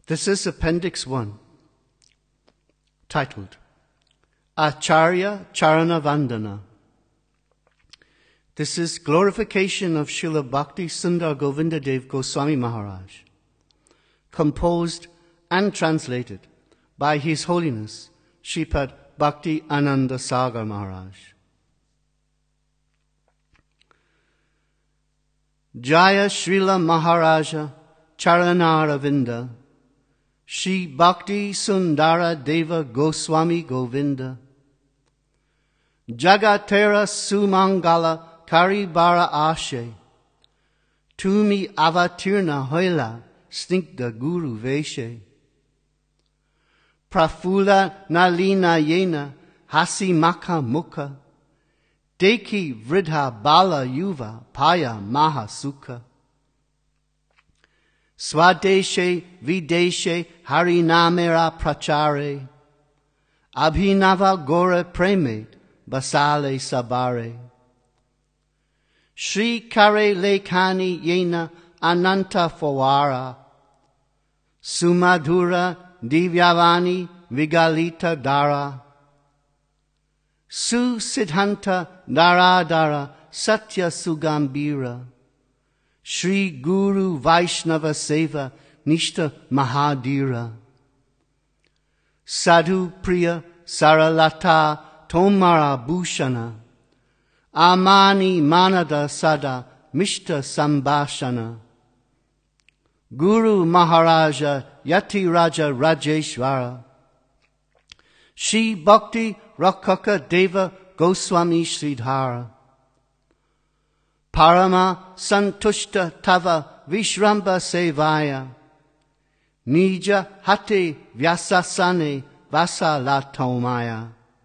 This is Appendix 1, titled Acharya Charana Vandana. This is glorification of Srila Bhakti Sundar Govindadev Goswami Maharaj, composed and translated by His Holiness Shripad Bhakti Ananda Sagar Maharaj. Jaya Srila Maharaja Charanaravinda Shri Bhakti Sundara Deva Goswami Govinda Jagatera Sumangala Karibara Ashe Tumi Avatirna Hoila Snigdha Guru Veshe Prafula Nalina Yena Hasi Makha Mukha Deki Vridha Bala Yuva Paya Mahasukha Swadeshe Videshe Harinamera Prachare Abhinava Gore Premed Basale Sabare Shri Kare Lekhani Yena Ananta Fawara Sumadhura Divyavani Vigalita Dara Su Siddhanta Daradara Satya Sugambira Shri Guru Vaishnava Seva Nishta Mahadira Sadhu Priya Saralata Tomara Bhushana Amani Manada Sada Mishta Sambhashana Guru Maharaja Yati Raja Rajeshwara Shri Bhakti Rakaka Deva Goswami Sridhara Parama Santushta Tava Vishramba Sevaya Nija Hate Vyasasane Vasalatomaya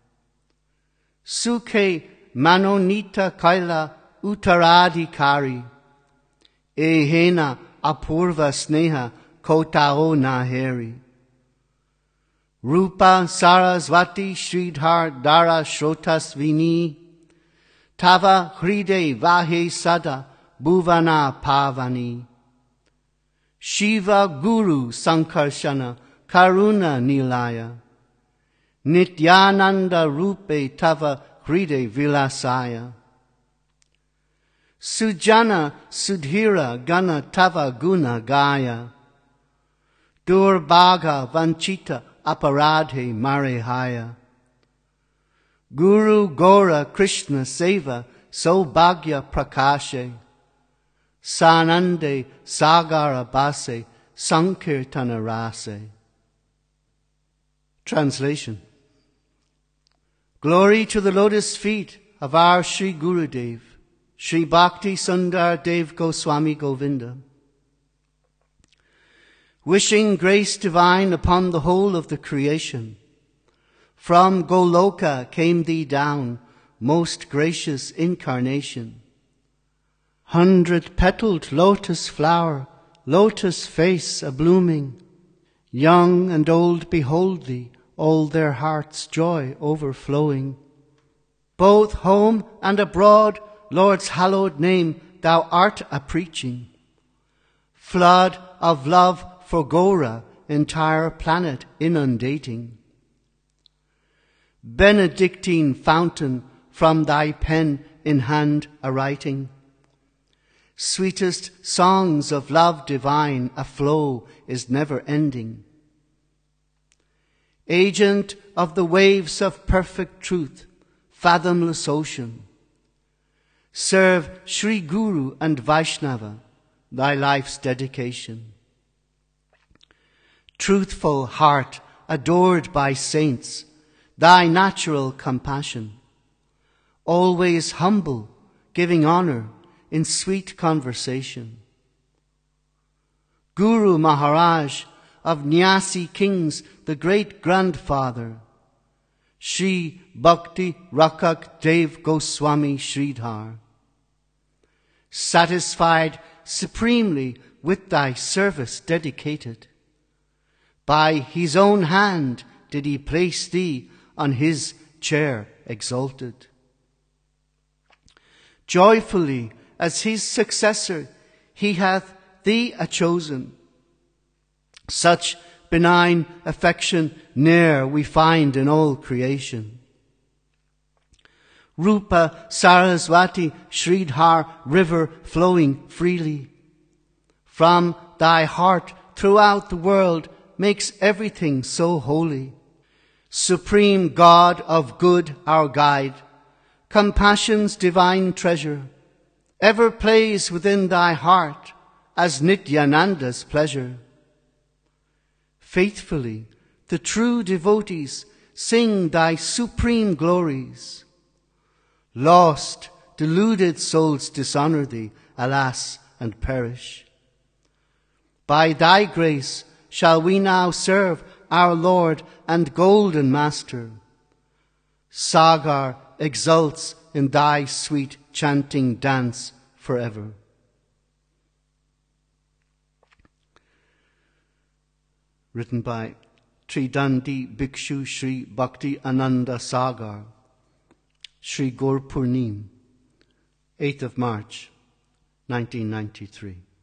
Sukhe Manonita Kaila Uttaradhikari Ehena Apurva Sneha Kotao Naheri Rupa Sarasvati Sridhar Dara Shrotasvini Tava Hride Vahe Sada Bhuvana Pavani Shiva Guru Sankarshana Karuna Nilaya Nityananda Rupe Tava Hride Vilasaya Sujana Sudhira Gana Tava Guna Gaya Durbhaga Vanchita Aparadhe Marehaya Guru Gora Krishna Seva Saubhagya Prakashe Sanande Sagara Base Sankirtana Rase. Translation. Glory to the lotus feet of our Sri Gurudev, Sri Bhakti Sundar Dev Goswami Govinda. Wishing grace divine upon the whole of the creation, from Goloka came thee down, most gracious incarnation. 100-petaled lotus flower, lotus face a-blooming, young and old behold thee, all their hearts' joy overflowing. Both home and abroad, Lord's hallowed name thou art a-preaching. Flood of love for Gora, entire planet inundating. Benedictine fountain from thy pen in hand a-writing. Sweetest songs of love divine a-flow is never ending. Agent of the waves of perfect truth, fathomless ocean. Serve Sri Guru and Vaishnava, thy life's dedication. Truthful heart adored by saints, thy natural compassion. Always humble, giving honor in sweet conversation. Guru Maharaj of Nyasi kings, the great grandfather. Shri Bhakti Rakak Dev Goswami Sridhar. Satisfied supremely with thy service dedicated. By his own hand did he place thee on his chair exalted. Joyfully as his successor he hath thee a chosen. Such benign affection ne'er we find in all creation. Rupa Saraswati Sridhar river flowing freely from thy heart throughout the world makes everything so holy. Supreme God of good, our guide, compassion's divine treasure, ever plays within thy heart as Nityananda's pleasure. Faithfully, the true devotees sing thy supreme glories. Lost, deluded souls dishonor thee, alas, and perish. By thy grace shall we now serve our Lord and golden Master. Sagar exults in thy sweet chanting dance forever. Written by Tridandi Bhikshu Sri Bhakti Ananda Sagar, Sri Gaur Purnim, 8th of March, 1993.